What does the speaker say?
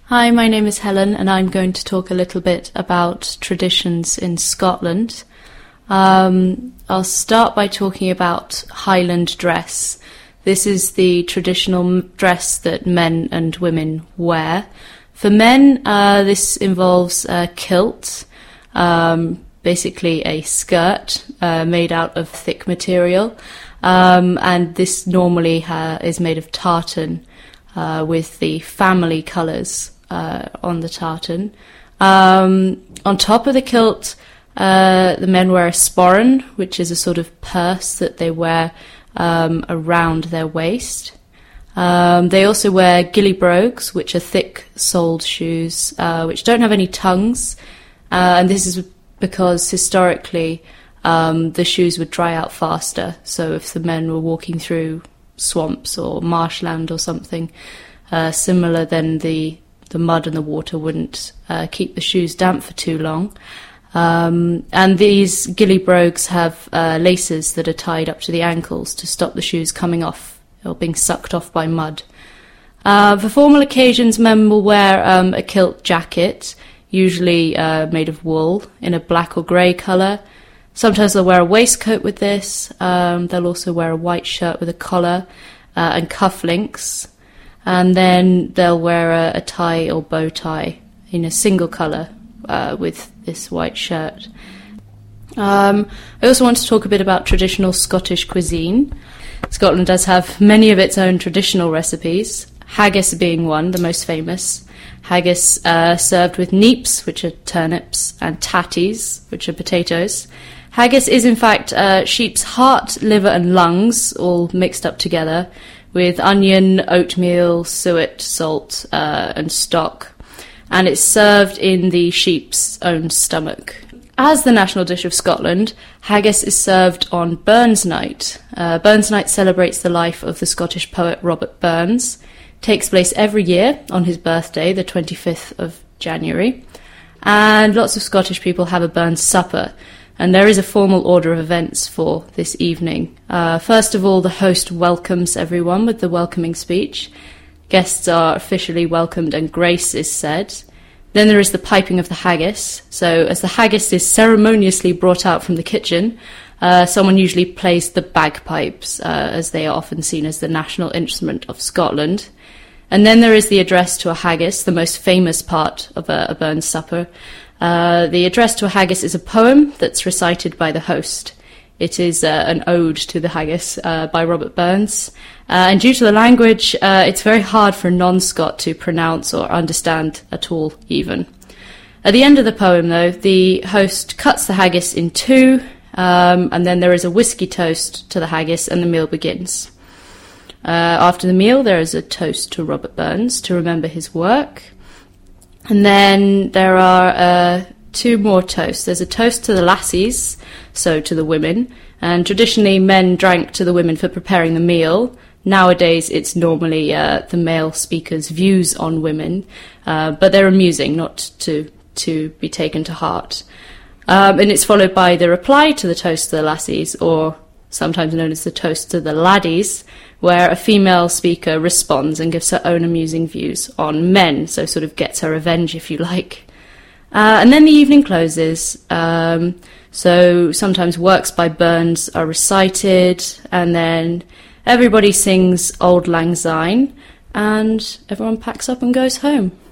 Hi, my name is Helen, and I'm going to talk a little bit about traditions in Scotland. I'll start by talking about Highland dress. This is the traditional dress that men and women wear. For men, this involves a kilt, basically a skirt made out of thick material, and this normally is made of tartan with the family colours on the tartan. On top of the kilt, the men wear a sporran, which is a sort of purse that they wear around their waist. They also wear gillibrogues, which are thick-soled shoes, which don't have any tongues, and this is because historically the shoes would dry out faster. So if the men were walking through swamps or marshland or something similar, then the mud and the water wouldn't keep the shoes damp for too long. And these gillibrogues have laces that are tied up to the ankles to stop the shoes coming off or being sucked off by mud. For formal occasions, men will wear a kilt jacket, usually made of wool, in a black or grey colour. Sometimes they'll wear a waistcoat with this. They'll also wear a white shirt with a collar and cufflinks. And then they'll wear a tie or bow tie in a single colour with this white shirt. I also want to talk a bit about traditional Scottish cuisine. Scotland does have many of its own traditional recipes, haggis being one, the most famous. Haggis served with neeps, which are turnips, and tatties, which are potatoes. Haggis is in fact sheep's heart, liver and lungs, all mixed up together, with onion, oatmeal, suet, salt and stock. And it's served in the sheep's own stomach. As the national dish of Scotland, haggis is served on Burns Night. Burns Night celebrates the life of the Scottish poet Robert Burns. It takes place every year on his birthday, the 25th of January. And lots of Scottish people have a Burns supper. And there is a formal order of events for this evening. First of all, the host welcomes everyone with the welcoming speech. Guests are officially welcomed and grace is said. Then there is the piping of the haggis. So as the haggis is ceremoniously brought out from the kitchen, someone usually plays the bagpipes, as they are often seen as the national instrument of Scotland. And then there is the address to a haggis, the most famous part of a Burns supper. The address to a haggis is a poem that's recited by the host. It is an ode to the haggis by Robert Burns. And due to the language, it's very hard for a non-Scot to pronounce or understand at all, even. At the end of the poem, though, the host cuts the haggis in two, and then there is a whisky toast to the haggis, and the meal begins. After the meal, there is a toast to Robert Burns to remember his work. And then there are two more toasts. There's a toast to the lassies, so to the women, and traditionally men drank to the women for preparing the meal. Nowadays it's normally the male speaker's views on women, but they're amusing, not to be taken to heart. And it's followed by the reply to the toast to the lassies, or sometimes known as the toast to the laddies, where a female speaker responds and gives her own amusing views on men, so sort of gets her revenge, if you like. And then the evening closes, so sometimes works by Burns are recited, and then everybody sings Auld Lang Syne, and everyone packs up and goes home.